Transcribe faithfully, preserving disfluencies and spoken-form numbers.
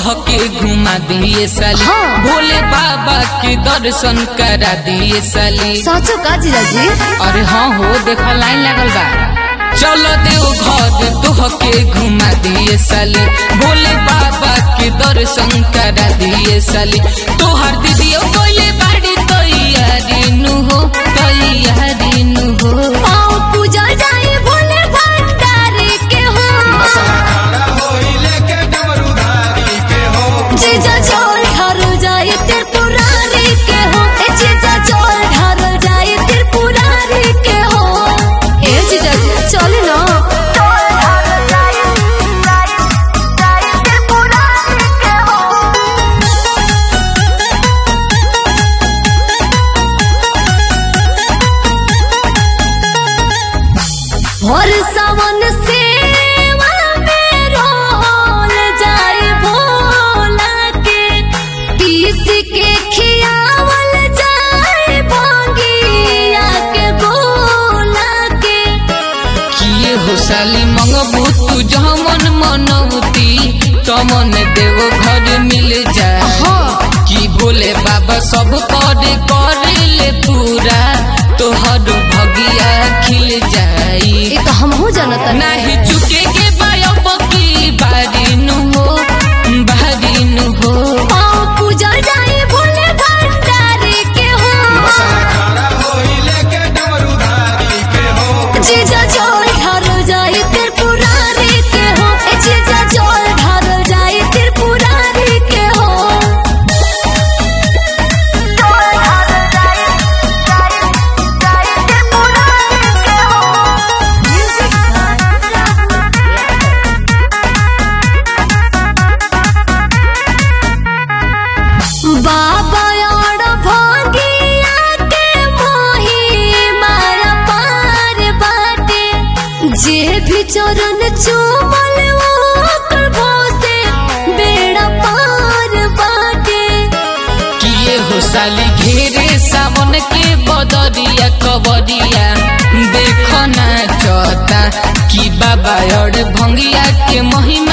तोहके घुमा दिए साली। हाँ। भोले बाबा के दर्शन करा दिए साली। सचो का जीजाजी? अरे हाँ हो, देखा लाइन लगल बा। चलो देव घर तोहके घुमा दिए साली। भोले बाबा के दर्शन करा दिए साली। तोहर दीदियो बोले बाड़ी तैयारी नु हो, तैयारी नु हो। आओ पूजा जाए भोले भंडारी के हो। जीजा चोल ढारो जाए त्रिपुरारी के हो। ए जीजा चोल ढारो जाए त्रिपुरारी के हो। ए जीजा चले ना। और सावन सेवा में रोल जाए भोला के। पीस के खियावल जाए भंगिया के गोला के। किए हो साली मंगबू तू जमन मनौती तमन देव घर मिल जाए। हाँ। कि भोले बाबा सब कर करे ले पूरा तोहर भगिया खिल जाई। ये तो हमहू जानता नाही चुके के बायब की बारी नु हो, बारी नु हो। आओ पूजा जाए भोले भंडारी के हो। जीजा चोल ढारो जाए त्रिपुरारी के हो। ए जीजा चोल ढारो जाए त्रिपुरारी के हो। बाबा और भंगिया के मोही माया पार बाटे। जे भी चरण चूमल ओकर भोसे बेड़ा पार बाटे। किए हो साली घेरे सावन के बदरिया कवरिया देखना चौता कि बाबा और भंगिया के महिमा